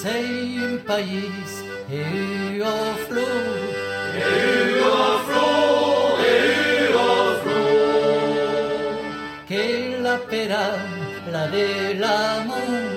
sei un país e o flor, che la pera, la de l'amor,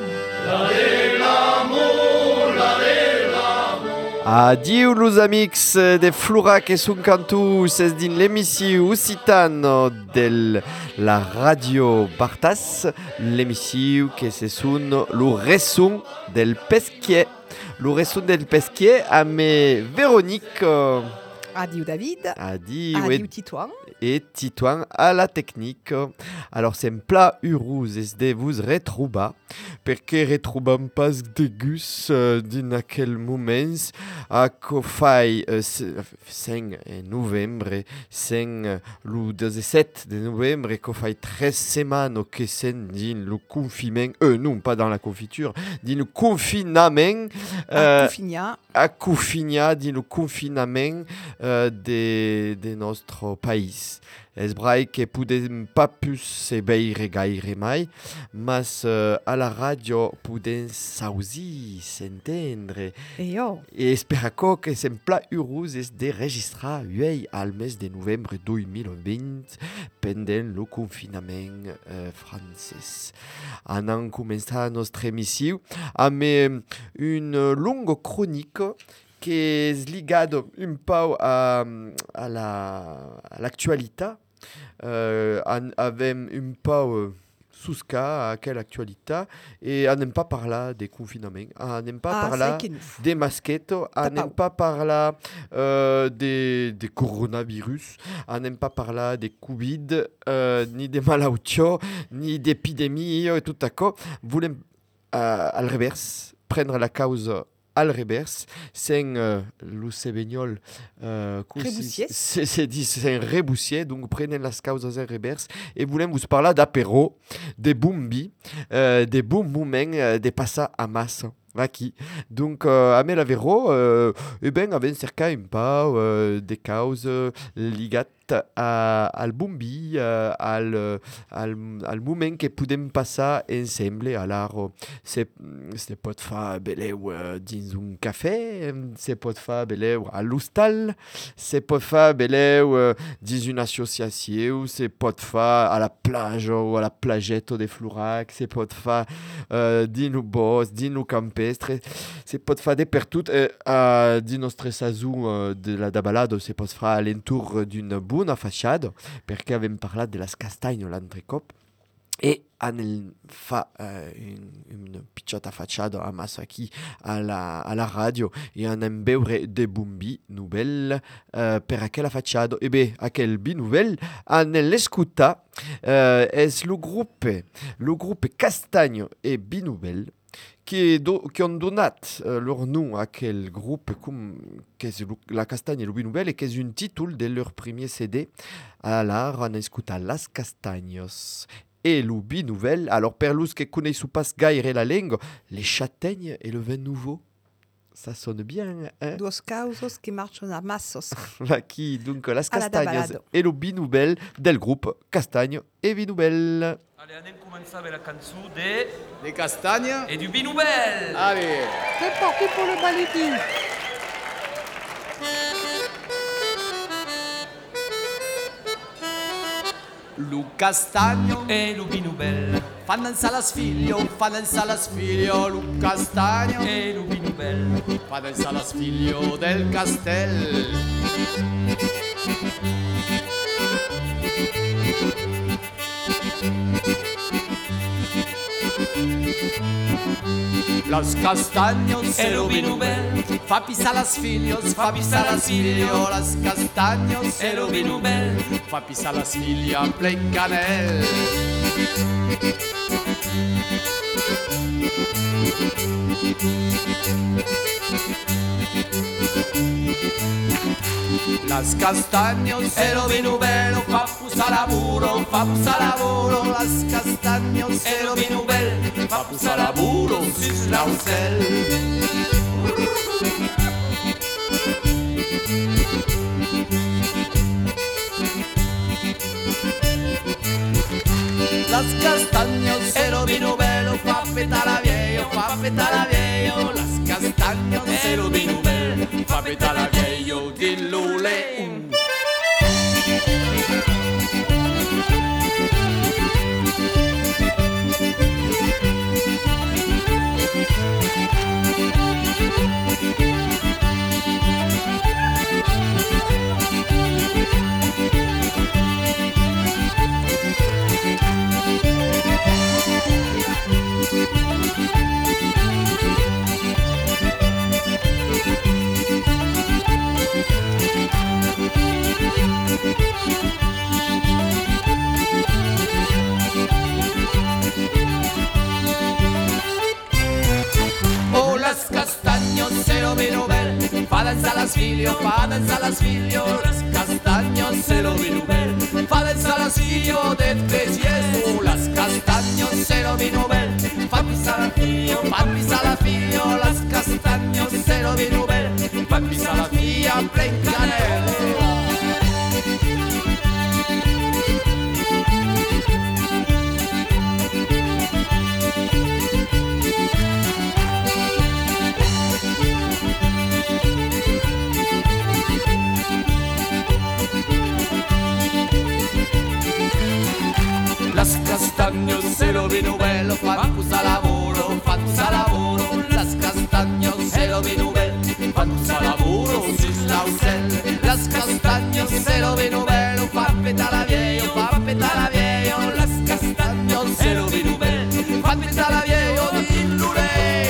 Adieu los amics de Flourac e sun cantous es din l'emissiu occitano de la radio Bartas, l'emissiu que se sun lo resum del pesquier. Lo resum del pesquier a me Véronique. Adieu David. Adieu Titouan. Et Titouan à la technique. Alors c'est un plat urus es de vous retrouba perché retroubam pas de gus din aquel moments a co fai 5 novembre 5 lo 17 de novembre co fai 13 setmanes que sen din lo confinement non pas dans la confiture din le confinament a Coufinia din le confinament de nostre país. Es brai que podem pas plus se beire gaire mai, mas a la radio podem sauzi, s'entendre. E esperaco que sem pla urus es de registrar uei al mes de novembre 2020 pendent lo confinament francès. Anan començar nostre emissiu amb une longue chronique que es ligado un pau a l'actualité. Avem un pau susca a quelle actualité et anem pas parlar des confinements, anem pas parlar des masquettes, anem pas parlar des coronavirus, anem pas parlar des Covid, ni des malautios, ni d'épidémies, tout à coup. Volem al revers prendre la cause al revers, c'est le Sévégnol c'est un reboussier, donc prenez las causas al revers et voulons vous parler d'apéro, de bombi, de bons moments, de passar a massa. Aquí. Donc, a me l'avero, ben, avem cercat un pau de causes ligat al bombi, al moment que podem passar ensemble. Alors, se pot fer beleu dins un cafè, se pot fer beleu a l'hostal, se pot fer beleu dins una associació, se pot fer a la plage o a la plageta de Flourac, se pot fer dins lo bosc, dins lo campestre, se pot fer de per tot dins nostre sazon de la balada, se pot fer a l'entour d'una bona fachada, perquè avem parlat de las castagnes l'altre cop, et anem fa una pitjota fachada a massa aquí a la radio e anem veure de bombi nouvelle per aquella fachada. E bé, aquel bi nouvelle anem l'escutar és lo grup Castagne e Bi Nouvelle qui ont donat leur nom à quel groupe qu'est la Castagne et le Bi Nouvelle et qui est un titre de leur premier CD. Alors, on écoute Las Castagnos et le Bi Nouvelle. Alors, per los que connaissent pas gaire la langue, les châtaignes et le vin nouveau. Ça sonne bien, hein? Dos causos que marchent a massos. Aquí, donc, Las Castagnos et le Bi Nouvelle del groupe Castagne et Bi Nouvelle. Allez, on commence avec la chanson des Castagnes et du Bi Nouvelle. Allez. C'est parti pour le baladi. Lu Castagno e lu Bi Nouvelle fanno il salasfiglio, Lu Castagno e lu Bi Nouvelle fanno il salasfiglio del Castel. Los Castagnos e lu Bi Nouvelle fa pisar las filios, las Castagnos e lu Bi Nouvelle fa pisar las filios en plein canel. Las Castagnos e lu Bi Nouvelle fa pusar lavoro, las Castagnos e lu Bi Nouvelle fa pusar lavoro sus l'aucel. las castaños e lo vino bello fa petala viejo, las castaños e lo vino bello fa petala viejo di lule. Se lo vino bel, fa danza las figlio, las castaños se lo vino bel, fa danza las figlio de Tesies, las castaños se lo vino bel, fa pisar la figlio, las castaños se lo vino bel, fa pisar la figlia plen canela. Las castaños se lo vino bello, fanno sa lavoro, las castaños se lo vino bello, fanno sa lavoro, si lausel. Las castaños se lo vino bello, fa petala viejo, las castaños se lo vino bello, fa petala viejo di lure.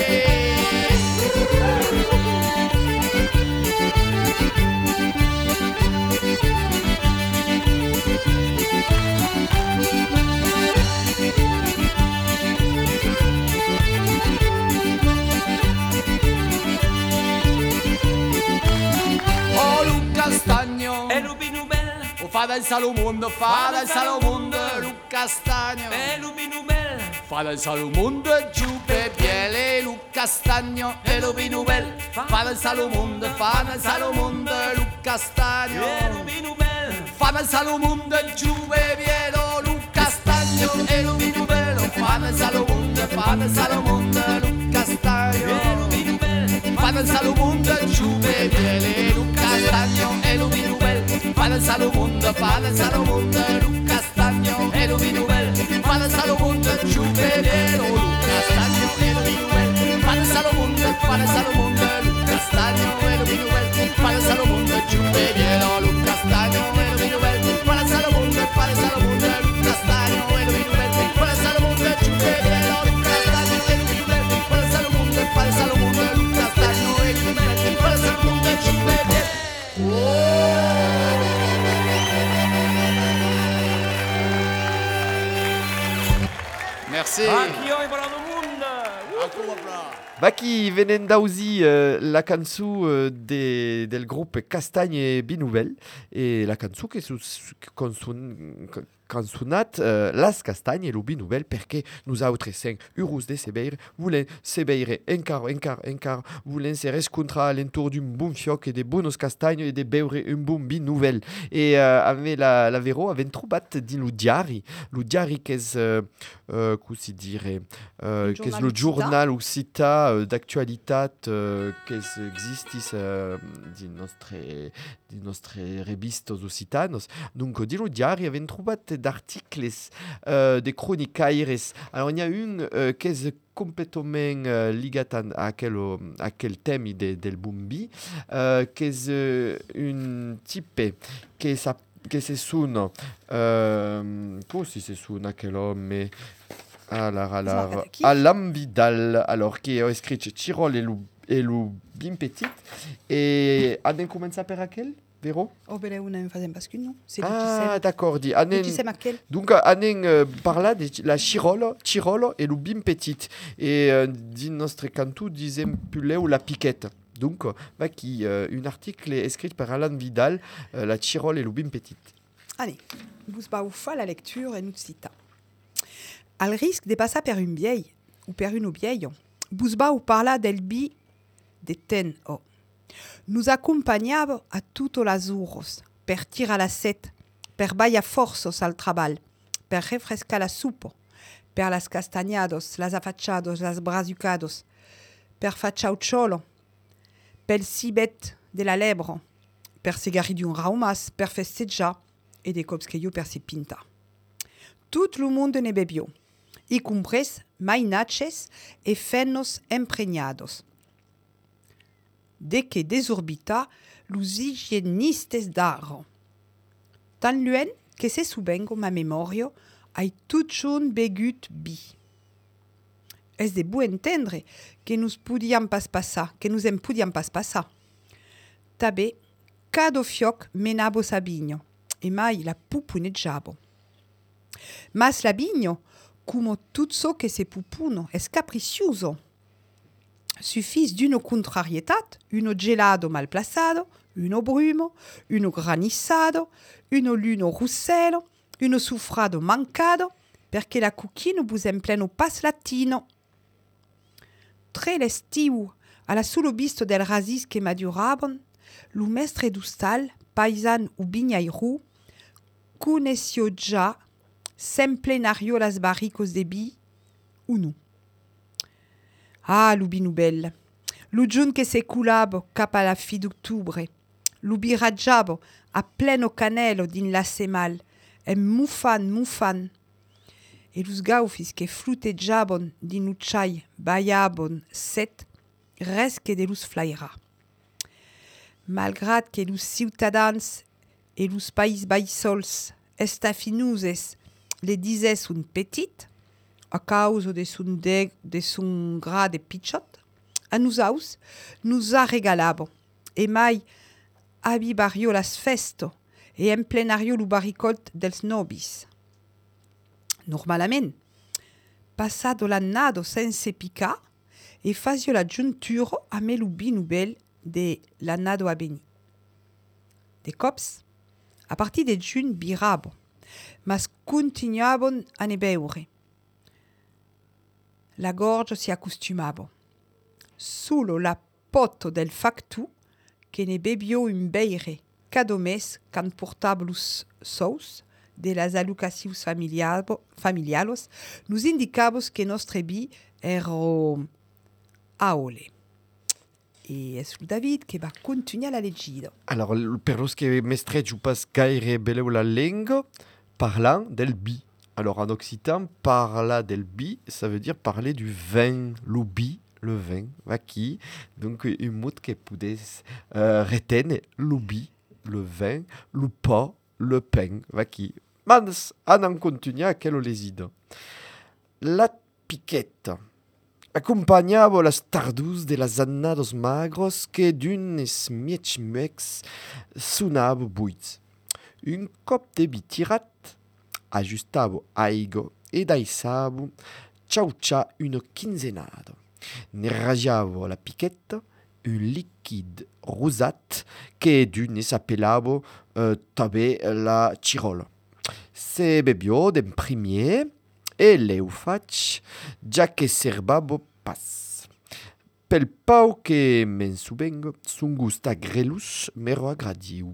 Castagno e Lubino Bell o fa danza lo mondo, Lu Castagno e Lubino Bell fa danza lo mondo giù per piele Lu Castagno e Lubino Bell fa danza lo mondo, Lu Castagno e Lubino Bell fa danza lo mondo giù per piele Lu Castagno e Lubino Bell fa danza lo mondo, Lu Castagno e Lubino Bell fa danza lo mondo giù per piele Lu Castagno e Lubino Bell fa danza lo mondo, Lu Castagno e Lubino Bell fa danza lo mondo giù per piele Lu Castagno e Lubino Bell fa danza lo mondo, Lu Castagno e Lubino Bell fa danza lo mondo giù per piele Lu Castagno e Lubino Bell fa danza lo mondo, Lu Castagno e Lubino Bell fa danza lo mondo giù per piele Lu Castagno e Lubino Bell fa danza lo mondo, Lu Castagno e Lubino Bell fa danza lo mondo giù per piele. Merci. Baki venen dauzi la canzone del gruppo Castagne Binouvel e la canzone che canzonat Las Castagne lo Binouvel perché nous autres urus de Sebeir volen Sebeire encar volen se rescontra alentour d'un bon fioc e de bonos castagnes e de beure un bon Binouvel e ave la vero aven trobat din lo diari qu'es così dire qu'es lo giornal occità d'actualitat qu'es existis din nostre revistos occitanos donc din lo diari aven trobat d'articles de cronicaires. Alors il y a une qu'est complètement ligat à quel thème del Bumbi, qu'est une type che se suona così se suona quell'homme Alain Vidal, alors qui a écrit Chirol et Lubin Petit et a commencé per aquel Vero? Oh, ben là, on a une phase bascule, non? C'est d'accord, dit. Tu sais maquel? Donc, Anen parla de la Chirolo et le Bim Petit. Et dit notre cantou disait Pulet ou la Piquette. Donc, un article écrit par Alain Vidal, la Chirole et le Bim Petit. Allez, vous fa la lecture et nous cita. Al risque de passer per une vieille, ou per une vieille, vous ou parla del bi de ten o. Nous accompagnava a tutto las uros, per tirar la set, per baia forços al treball, per refrescar la soupo, per las castagnados, las affachados, las brazucados, per facciau ciolo, pel cibet de la lebro, per se gari d'un raumas, per festeggiar e de cops que io per se pinta. Tout le monde ne bebio, y compres mainaches e fennos empregnados. De que desorbita los higienistes d'aro. Tan luen que se subengo ma memorio ai tout chun begut bi. Es de bu entendre que nous podiam pas passar, que nous en podiam pas passar. Tabe, cada fioc menabo sabigno, e mai la pupuneggiavo. Mas l'abigno, come tutto che se pupuno, es capricioso. Suffis d'uno contrarietat, uno gelado mal placado, uno brumo, uno granissado, uno luno russello, uno soufrado mancado, perché la cucchino bus en pleno pas latino. Tre l'estiu, alla solo visto del rasis che maduraban, lo mestre d'ustal, paisan u bignairu, conesio già s'emplenario las barricos de bi, ou non. Ah, l'ubi nubel, lo giun che se culabo cap alla fi d'ottobre, l'ubi raggiabo a pleno canelo din la semal, e mufan, e los gaufis che fluteggiabon din ucciai baiabon set, res che de los flaira. Malgrat que los ciutadans e los pais baisols estafinuses le dises un petit, a causa de son grade de pitchot, a nous aus, nous a regalabo, e mai abibario las festo, e emplenario lo baricolt dels nobis. Normalment, passado l'annado sense picar, e fazio la giunturo a me lo binubel de l'annado a beni. De cops, a partir de giun birabo, mas continuabon a ne beure. La gorge si accostumabo. Solo la poto del factu che ne bebio un beire cadomes can portablus sous de las alucasius familialos nous indicabos que nostre bi ero aole. E es David che va continuare la leggida. Alors, per los que mestrejo pas gaire beleu la lingua, parlant del bi. Alors, en occitan, parla del bi, ça veut dire parler du vin, l'ubi, le vin, vaki. Donc, un mot que podes retene, l'ubi, le vin, l'upa, le pain, vaki. Mans, anan continua quello lesido. La piquetta. Accompagnavo las tardus de las annados magros que d'un smiech-muex sunavo buits. Un cop de bitirat, ajustavo aigo e daisavo ciaucia uno quinzenado. Ne rajavo la piquetta, un liquide rosat que d'un s'appellavo tabe la cirola. Se bebio d'en premier, e leu faig, ja que serbabo pas. Pel pau que men subengo, sun gusta grelus mero agradiu.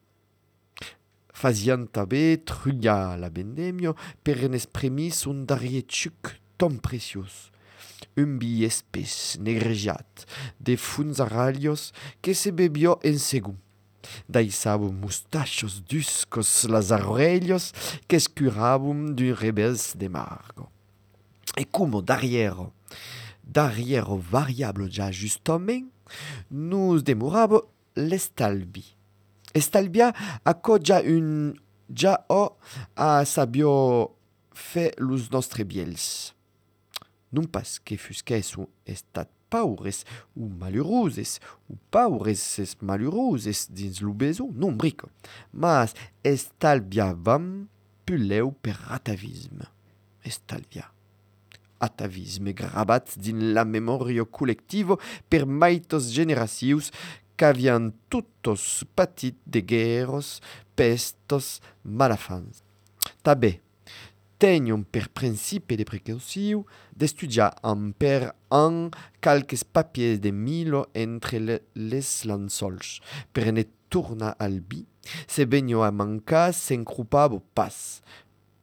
Fazian tabe truglia la bendemio per en espremis un darietuc tom precios. Un bi espès negrejat de funzaralios que se bebio en segun. Daisavo mustachos duscos las arrellos que escuravum d'un rebels de margo. E como d'arriero variable ja justament, nous demoravo l'estalbi. Estalbia acco ja o a sabio fe los nostre biels. Non pas que fusquessu estat paures ou malheureuses, ou paures malheureuses dins lo beso, non brico, mas estalbiavam puleu per atavisme. Estalvia. Atavisme gravat din la memoria collectivo per maitos generacius qu'avian tutos patit de guerros, pestos, malafans. Tabe, tenion per principe de precauciu d'estudiar en per an calques papiers de Milo entre les lançols, per ne tornar al bi, se benio a mancar s'encrupavo pas,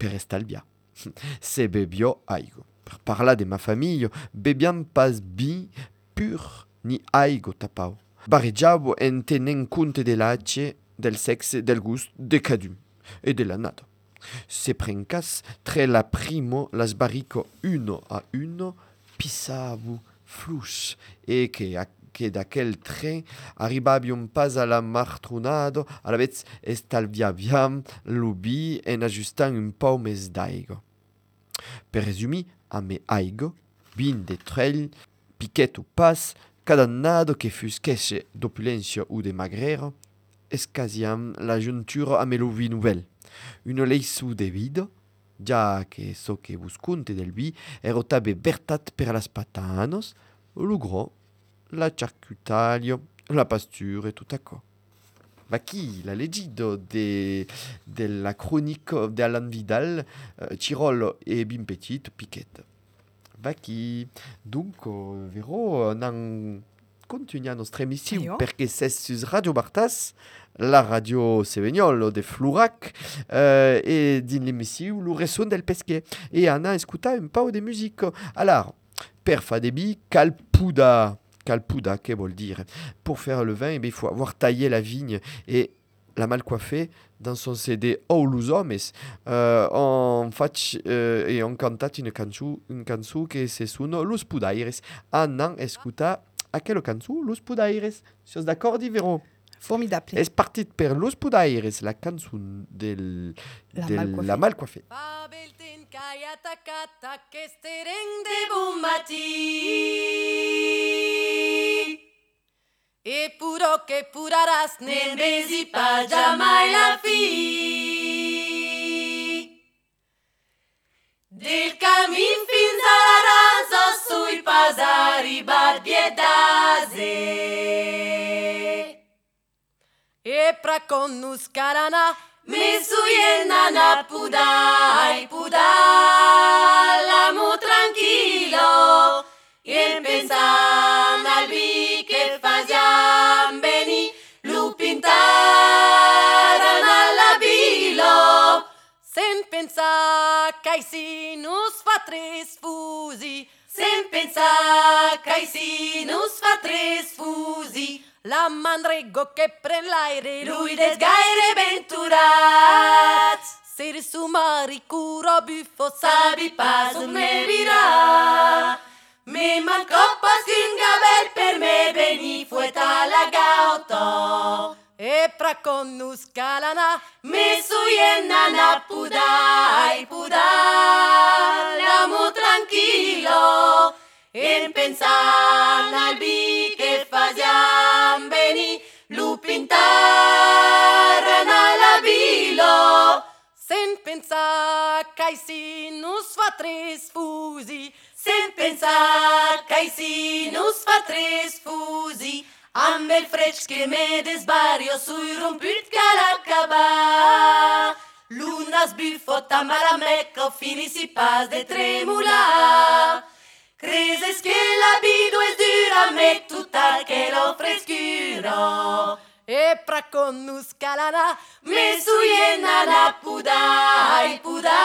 per estalviar. Se bebio aigo. Per parlar de ma famiglia, bebiam pas bi pur ni aigo tapau. Barreggiavo en tenen conte dell'ace, del sexe, del gust, de cadun e della nata. Se prencas, tre la primo las barico uno a uno, pissavu flus, e che da quel tre arribabium pas alla martronado, alla vez estalviaviam l'ubi en ajustant un pau mes d'aigo. Per resumi, a me aigo, bin de trell, piquet ou pas, cadannado che fusquesce d'opulència ou de magrero, escasiam la giuntura a me l'uvi nouvel. Une leisu de vido, già che so che vos conte del vi, ero tabe bertat per las patanos, lo gros, la charcutario, la pasture e tutto acco. Va chi la leggido della cronique di Alain Vidal, Cirolo e Bim Petit, Piquet. Va chi, dunque, vero, non continuiamo la nostra emissione perché sei su Radio Bartas, la radio sevegnolo de Flourac, e din l'emissione lo reson del pesche. E on a ascoltato un po' di musica. Alors, per fa debi, calpuda. Calpuda, che vuol dire? Pour faire le vin, il faut avoir taillé la vigne et la mal coiffée dans son CD Oh los homes. On fac et on cantat une cançó que se suona Los Pudaires. Annan escuta aquella cançó Los Pudaires. Sios d'accordo, vero? Formidable. Es partit per Los Pudaires, la cançó la mal coiffée. Fabelten caiata cata che stereng de bon matí. E puro che puraràs ne vesi pa jamai la fi. Del camin fins a la rasa sui pas arribat biedase. E pra con nus carana me suyen nana pudai, l'amo tranquillo, e pensan al vi che fasiam beni, lu pintaran alla bilo, sen pensar che si nus fa tres fusi, sen pensar che si nus fa tres fusi. La mandrego che pren l'aire, lui des gaire venturat. Ser su maricuro buffo, sabi pas on me virà. Me manco pas qu'un gabel per me veni fueta la gauto. E pra con nus calana, me suyen nana pudai, l'amo tranquillo. En pensan al vi che fasiam beni, lu pintaran alla bilo. Sen pensar che si nus fa tres fusi, sen pensar che si nus fa tres fusi. Am bel frec che me desbario sui romput calacaba. Lunas buffo tambala mecco finisi pas de tremula. Creses che la vida es dura, me tutta che lo frescuro. E pra con nus calana, me suyena la pudai,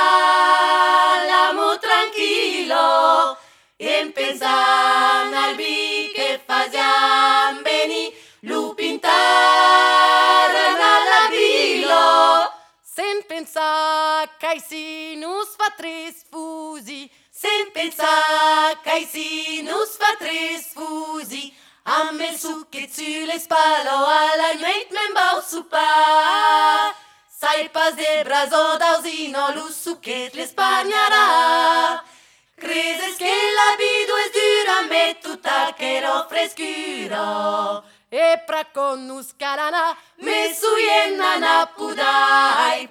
l'amo tranquillo. En pensan al vi che fasiam beni, lu pintaran alla bilo. Sen pensar che si nus fa tres fusi, sen pensar che si nus fa tres fusi. A me suchet su le spalle alla nuit men bau supa. Sai pas de brazo d'ausino lu suchet le spagnara. Creses che la vida es dura, me tutta che lo frescuro. E pra con nus carana, me suyena na pudai,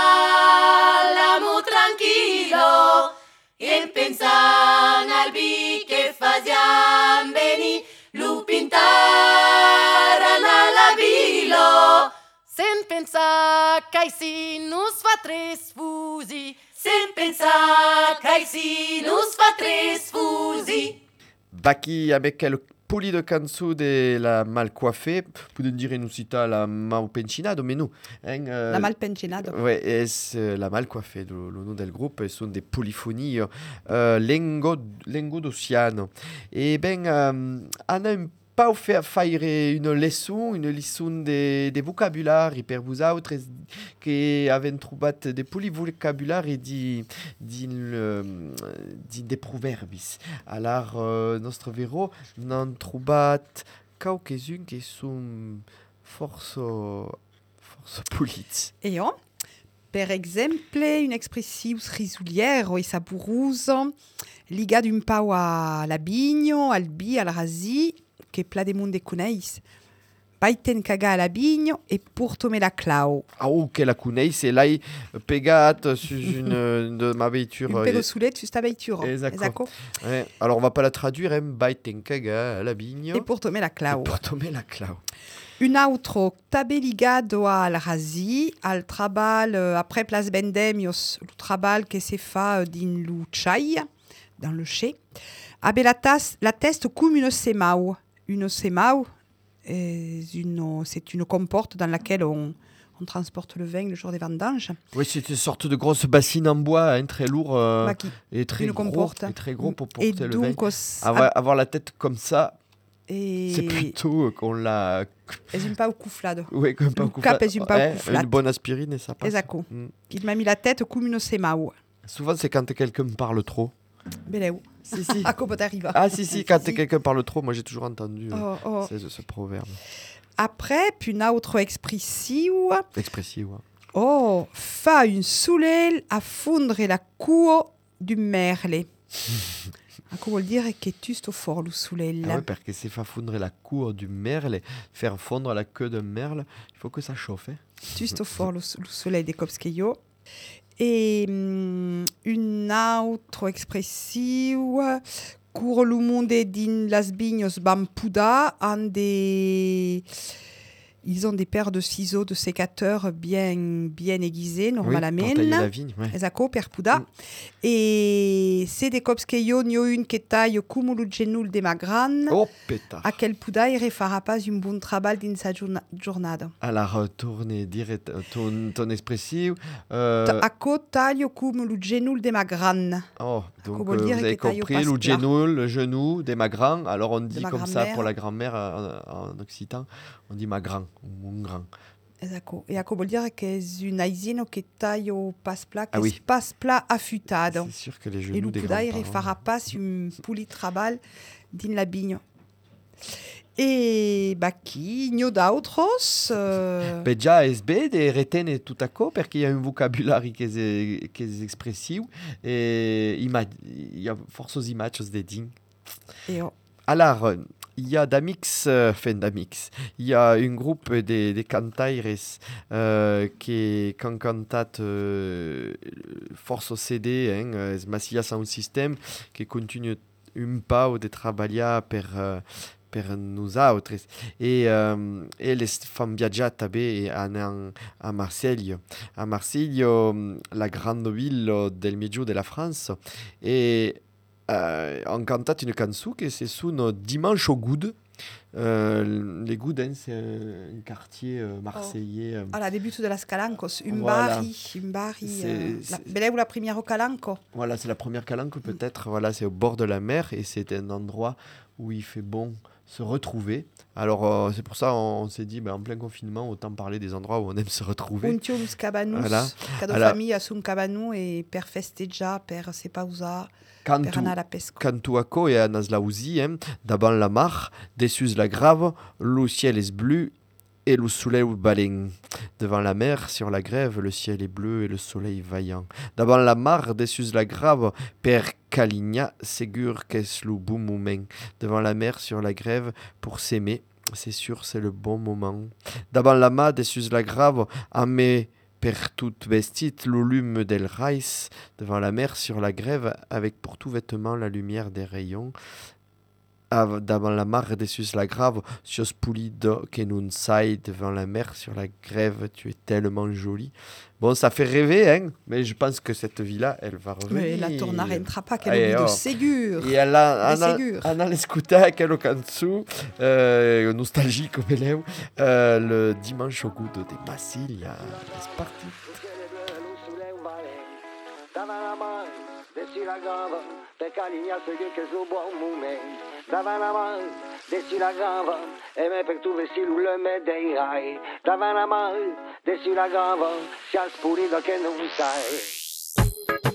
l'amo tranquillo. En pensan al vi che fasiam beni, lu pintaran alla bilo. Sen pensar che si nus fa tres fusi, sen pensar che si nus fa tres fusi. Baki avec puli de cançó de la mal coiffée, podem dire inusita la mal pencinado, mais non. La mal pencinado. Ouais, es la mal coiffée, le nom del groupe, sont des polyphonies lengo d'Oceano. Et on a un peu fait faire une leçon de vocabulaire per vous autres qui avaient trouvé des polyvocabulaires des proverbes. Alors, notre véro n'en trouvé quelques-uns qui sont force polits. Et on, per exemple, une expression risulière et saboureuse, liga d'un pau à la bigno, al bi, al rasi, que pla de monde coneix. Baiten caga a la bigno et pour tomber la clau. Ah, que la coneix, et là, pegat sur une de ma voiture. Un pedo soulet sur ta voiture. Exactement. Ouais. Alors, on va pas la traduire, baiten caga a la bigno. Et pour tomber la clau. Pour tomber la clau. Un autre tabe ligado al rasi, al trabal après place bendemios, le trabal que se fa din lu chai, dans le chai. Abe la teste comme une semau. Une semau, c'est une comporte dans laquelle on transporte le vin le jour des vendanges. Oui, c'est une sorte de grosse bassine en bois, très lourd et très gros pour porter le vin. Avoir la tête comme ça, c'est plutôt qu'on l'a... Et une pas au couflade. Oui, comme pas au couflade. Une bonne aspirine et ça passe. Exactement. Il m'a mis la tête comme une semau. Souvent, c'est quand quelqu'un me parle trop. Beléo. Si. À quoi t'arrives? Ah, si, quand quelqu'un parle trop, moi j'ai toujours entendu ce proverbe. Après, puis une autre expression. Expressive, ouais. Oh, fa une soulelle à fondre la cour du merle. Ecco vuol dire che tu sto fort lo soulelle. Ah ouais, parce que c'est faire fondre la cour du merle, faire fondre la queue d'un merle, il faut que ça chauffe. Tu sto fort lo soleil des cops che io. Et une autre expression, cour le monde din las bignos bampuda, ils ont des paires de ciseaux de sécateurs bien aiguisés, normalement. Oui, pour tailler la vigne, ouais. Esatto, per puda. Et c'est des cops che io n'ho une che taille come lo genul de ma gran. Oh, pétard. A quel pudaire farà pas un bon travail din sa giornata. Alors, tourne direct ton expressive. Acco taglio come lo genul de ma gran. Oh, donc vous avez compris, le genul, le genou des magrans. Alors on dit comme ça pour la grand-mère en occitan, on dit magran ou mon grand. Esatto. E ecco vuol dire che è un aisino che taglio passe-plat, che oui. passe-plat affûtado. C'est sûr que les genoux et le des pudaire grands-parents. farà pas un puli trabal din la bigno. E qui n'ho d'autres. Ben già SB de retene tout à coup parce qu'il y a un vocabulaire qui est expressif et il y a force aux images des dignes. Alors, il y a d'amix, il y a un groupe de cantaires qui quand cantat force au CD, es Massilia Sound System, qui continue un peu de travailler per nous autres. Et les femmes viaggiate també a Marseille. A Marseille, la grande ville del milieu de la France. Et on cantate une cançon qui se sonne Dimanche au Goud. Les Gouds, c'est un quartier marseillais. Alla début de las Calancos, un Voilà. barri. Belle ou la première au Calanco. Voilà, c'est la première calanque peut-être. Voilà, c'est au bord de la mer et c'est un endroit où il fait bon se retrouver. Alors, c'est pour ça on s'est dit, en plein confinement, autant parler des endroits où on aime se retrouver. Un tiolus cabanus, Voilà. cada famiglia su un cabanu e per festeggiare, per se pausa, per anar a la pesca. Cantuaco et à Nazlaouzi, d'avant la mar, dessus la grave, le ciel est bleu et le soleil baleine. Devant la mer, sur la grève, le ciel est bleu et le soleil vaillant. Devant la mar, dessus la grave, per Caligna, ségur qu'est-ce le bon moment. Devant la mer, sur la grève, pour s'aimer, c'est sûr, c'est le bon moment. Devant la mar, dessus la grave, amé per tout vestit, le lume del rais. Devant la mer, sur la grève, avec pour tout vêtement la lumière des rayons. Davant la mare dessus la grave, sur pulido que non sai devant la mer, sur la grève, tu es tellement jolie. Bon, ça fait rêver, hein, mais je pense que cette vie-là, elle va revenir. Mais la tornarem pas qu'elle Allez, oublie de oh. Ségur. Et Ségur. on a l'escuta quello canzone nostalgique le dimanche au goût de Massilia. C'est parti. Desci la gamba, per carignarsi che su buon moment. Dava la mano, desci la gamba, e me per tu vesti l'ulle me dei rai. Dava la mano, desci la gamba, sia spurito che non sai.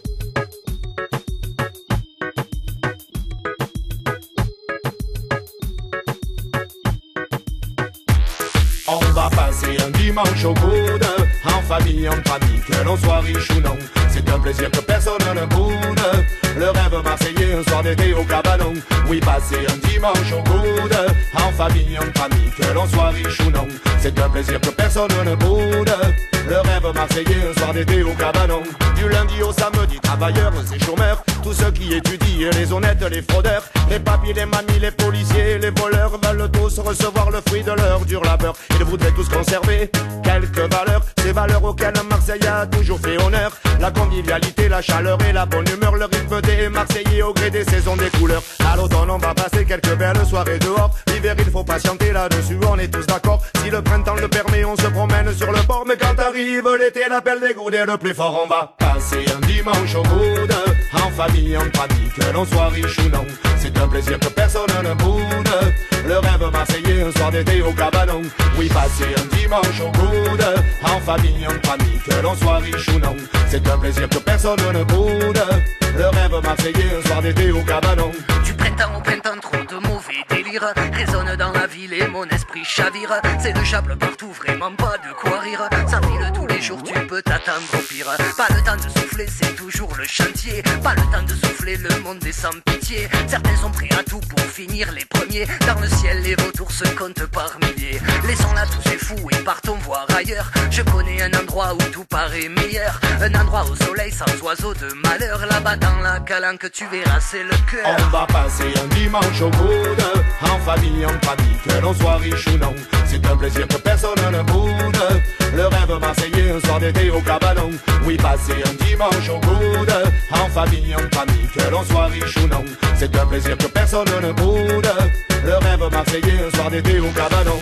On va passer un dimanche au coude, en famille, entre amis, que l'on soit riche ou non. C'est un plaisir que personne ne boude. Le rêve marseillais, un soir d'été au cabanon. Oui, passer un dimanche au coude, en famille, entre amis, que l'on soit riche ou non. C'est un plaisir que personne ne boude. Le rêve marseillais, un soir d'été au cabanon. Du lundi au samedi, travailleurs et chômeurs, tous ceux qui étudient, les honnêtes, les fraudeurs, les papis, les mamies, les policiers, les voleurs veulent tous recevoir le fruit de leur dur labeur. Ils voudraient tous conserver quelques valeurs, ces valeurs auxquelles Marseille a toujours fait honneur. La convivialité, la chaleur et la bonne humeur, le rythme des Marseillais au gré des saisons, des couleurs. À l'automne, on va passer quelques belles soirées dehors. L'hiver, il faut patienter là-dessus, on est tous d'accord. Si le printemps le permet, on se promène sur le port. Mais quand arrive l'été, l'appel des goudes est le plus fort. On va passer un dimanche au coude, en famille, entre amis, que l'on soit riche ou non. C'est un plaisir que personne ne boude. Le rêve marseillais, un soir d'été au cabanon. Oui, passer un dimanche au coude, en famille, entre amis, que l'on soit riche ou non. C'est un plaisir que personne ne boude. Le rêve marseillais, un soir d'été au cabanon. Du printemps au printemps, trop de mauvais délire résonne dans la ville et mon esprit chavire. C'est de chable partout, vraiment pas de quoi rire. Ça file tous les jours, tu peux t'attendre au pire. Pas le temps de souffler, c'est toujours le chantier. Pas le temps de souffler, le monde est sans pitié. Certains sont prêts à tout pour finir les premiers. Dans le ciel, les vautours se comptent par milliers. Laissons là tous ces fous et partons voir ailleurs. Je connais un endroit où tout paraît meilleur. Un endroit au soleil sans oiseaux de malheur. Là-bas dans la calanque, tu verras, c'est le cœur. On va passer un dimanche au coude, en famille, entre amis, que l'on soit riche ou non. C'est un plaisir que personne ne boude. Le rêve marseillais, un soir d'été au cabanon. Oui, passer un dimanche au coude, en famille, entre amis, que l'on soit riche ou non. C'est un plaisir que personne ne boude. Le rêve marseillais, un soir d'été au cabanon.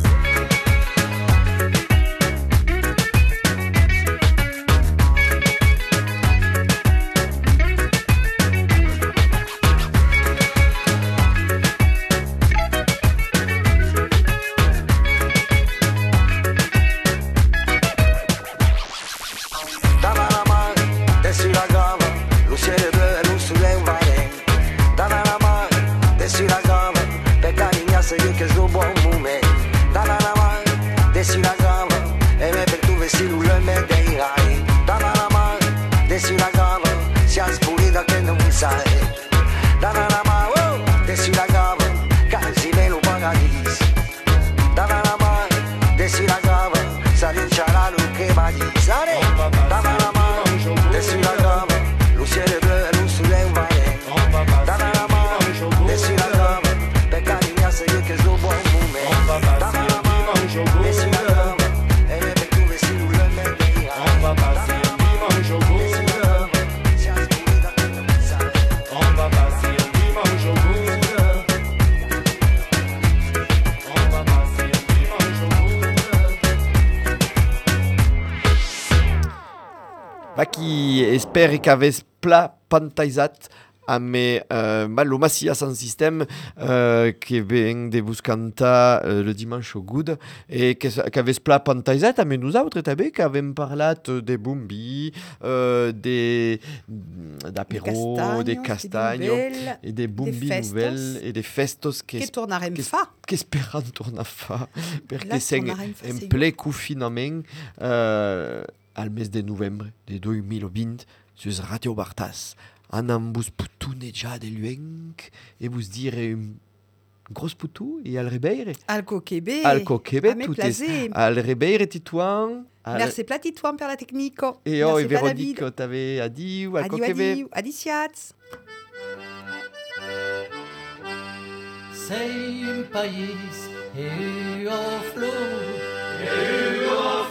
Qui espère qu'avec plat pantaisat a me malo Massilia sans système qui vient de buscanta le dimanche au good et qu'avec plat pantaisat a me nous autres també qu'avem parlat des bombi des d'apéro des castagnos et des bombi nouvelles et des festos que tornarem fa qu'esperan tornar fa perquè sent en ple confinament al mes de novembre de 2020 sur Radio Bartas. Anam bus putuneja de luenc et vous dire un gros putu et al rebeire al coquebe tout est al rebeire titouan merci plat titouan per la technico et oh et Véronique t'avais adieu al coquebe adiciats sei un país e o flor